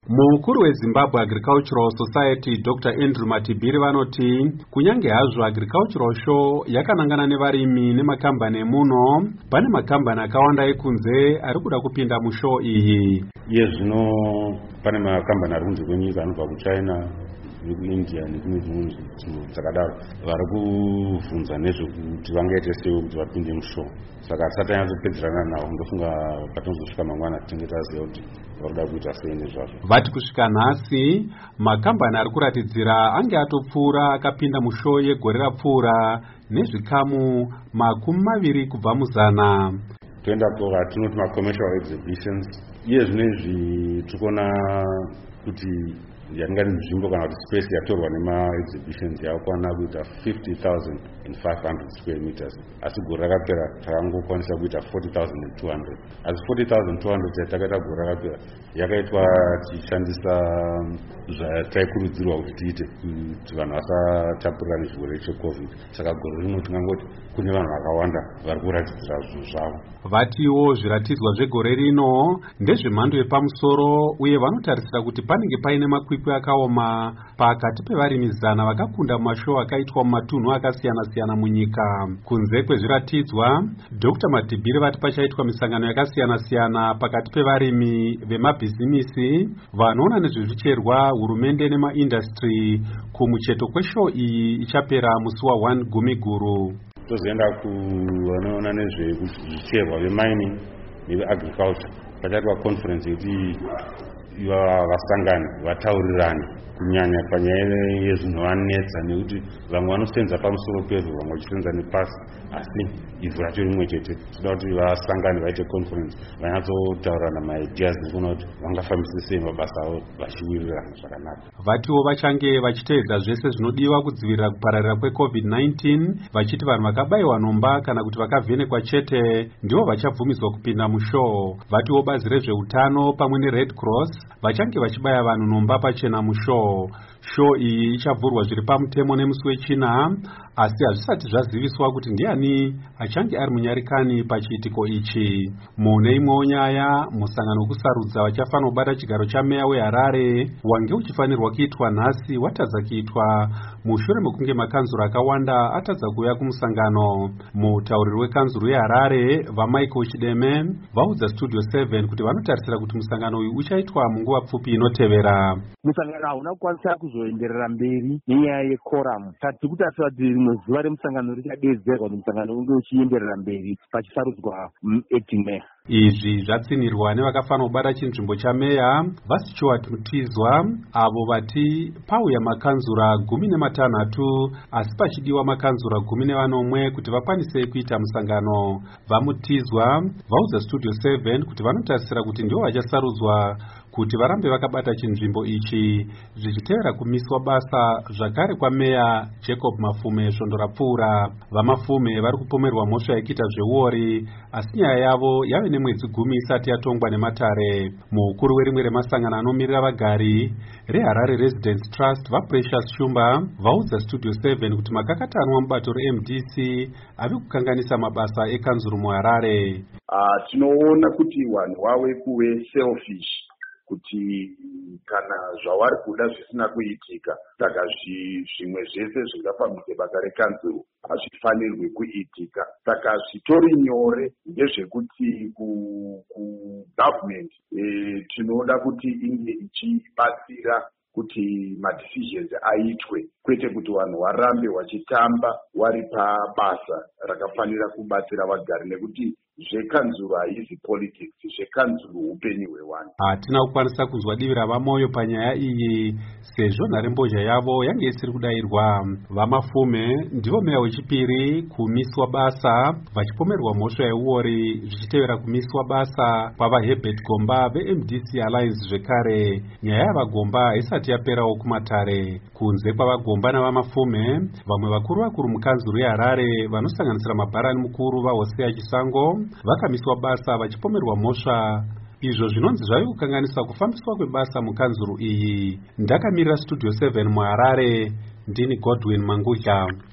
Mukuru weZimbabwe Agricultural Society Dr. Andrew Matibiri vanoti kunyange hazvo Agricultural Show yakanangana nevarimi nemakambani emuno, pane makambani akawanda ekunze ari kuda kupinda mushow iyi. Zvino pane makambani ari kunze kwenyika anobva kuChina nekuIndia nekumwe dzimwe dzakadaro vari kubvunza nezvekuti vangaite sei kuti vapinde mushow. Saka tisati tanyatsopedzerana navo ndofunga patinozosvika mangwana tinenge taziva kuti varikuda kuita sei nezvazvo. Vati kusvika nhasi makambani ari kuratidzira ange atopfuura akapinda mushow yegore rapfuura nezvikamu 20 kubva muzana. Toenda tinoti macommercial exhibitions. Iye zvinezvi tikuona kuti yatingati nzvimbo kana kuti space yatorwa nema-exhibitions yakwana kuita 50,500 square meters. Asi gore rakapera takangokwanisa kuita 40,200. Asi 40,200 yatakaita gore rakapera yakaitwa tichishandisa zvataikurudzirwa kuti tiite kuti vanhu vasatapurira nechirwere cheCovid. Saka gore rino tingangoti kune vanhu vakawanda vari kuratidzira zvinhu zvavo. Vatiwo zviratidzwa zvegore rino ndezvemhando yepamusoro uye vanotarisira kuti panenge paine makwikwi akaoma pakati pevarimi 100 vakakunda mumashow akaitwa mumatunhu akasiyana-siyana munyika. Kunze kwezviratidzwa, Dr. Matibiri vati pachaitwa misangano yakasiyana-siyana pakati pevarimi vemabhizinisi, vanoona nezvezvicherwa, hurumende nemaindastry kumucheto kweshow iyi ichapera musi wa1 Gumiguru. Tozoenda kuvanoona nezvezvicherwa vemining neveagriculture. Pachaitwa conference yekuti vasangane vataurirane kunyanya panyaya yezvinovanetsa, nekuti vamwe vanosenza pamusoro pezvo, vamwe vachisenza nepasi, asi ivhu racho rimwe chete. Toda kuti vasangane vaite conference vanyatsotaurana maideas nekuona kuti vangafambisa sei mabasa avo vachiwirirana zvakanaka. Vatiwo vachange vachiteedza zvese zvinodiwa kudzivirira kupararira kweCovid-19, vachiti vanhu vakabayiwa nhomba kana kuti vakavhenekwa chete ndivo vachabvumidzwa kupinda mushow. Vatiwo bazi rezveutano pamwe neRed Cross vachange vachibaya vanhu nhomba pachena mushow. Show iyi ichavhurwa zviri pamutemo nemusi wechina, asi hazvisati zvaziviswa kuti ndiani achange ari munyarikani pachiitiko ichi. Mune imwewo nyaya, musangano wekusarudza vachafanira kubata chigaro chameya weHarare wange uchifanirwa kuitwa nhasi watadza kuitwa mushure mekunge makanzuro akawanda atadza kuuya kumusangano. Mutauriri wekanzuro yeHarare vaMichael Chideme vaudza Studio 7 kuti vanotarisira kuti musangano uyu uchaitwa munguva pfupi inotevera. Musangano hauna kukwanisa kuzoenderera mberi nenyaya yekoramu. Tati kuti rimwe zuva remusangano richadedzerwa kuti musangano unge uchienderera mberi pachisarudzwa acting mayor. Izvi zvatsinirwa nevakafanira kubata chinzvimbo chameya vaStuart Mutizwa, avo vati pauya makanzura 16 asi pachidiwa makanzura 14 kuti vakwanise kuita musangano. VaMutizwa vaudza Studio 7 kuti vanotarisira kuti ndivo vachasarudzwa kuti varambe vakabata chinzvimbo ichi zvichitevera kumiswa basa zvakare kwameya Jacob Mafume svondo rapfuura. VaMafume vari kupomerwa mhosva yekuita zveuori, asi nyaya yavo yave nemwedzi 10 isati yatongwa nematare. Mukuru werimwe remasangano anomirira vagari reHarare Residence Trust vaPrecious Shumba vaudza Studio 7 kuti makakatanwa mubato reMDC ave kukanganisa mabasa ekanzuru muHarare. Tinoona kuti vanhu vave kuve selfish, kuti kana zvavari kuda zvisina kuitika, saka zvimwe zvese zvingafambise basa rekanzuru hazvifanirwi kuitika. Saka zvitori nyore ndezvekuti kugovernment tinoda kuti inge ichibatsira kuti madecisions aitwe, kwete kuti vanhu varambe vachitamba vari pabasa rakafanira kubatsira vagari, nekuti zvekanzuru haizi politics, zvekanzuru upenyu hwevanhu. Hatina kukwanisa kunzwa divi ravamoyo panyaya iyi sezvo nharembozha yavo yange isiri kudayirwa. VaMafume ndivo meya wechipiri kumiswa basa vachipomerwa mhosva yeuori zvichitevera kumiswa basa kwavaHerbert Gomba veMDC Alliance. Zvekare nyaya yavaGomba haisati yaperawo kumatare. Kunze kwavaGomba navaMafume, vamwe vakuru mukanzuro yeHarare vanosanganisira mabharani mukuru vaHosea Chisango vakamiswa basa vachipomerwa mhosva, izvo zvinonzi zvave kukanganisa kufambiswa kwebasa mukanzuro iyi. Ndakamirira Studio 7 muHarare, ndini Godwin Mangudya.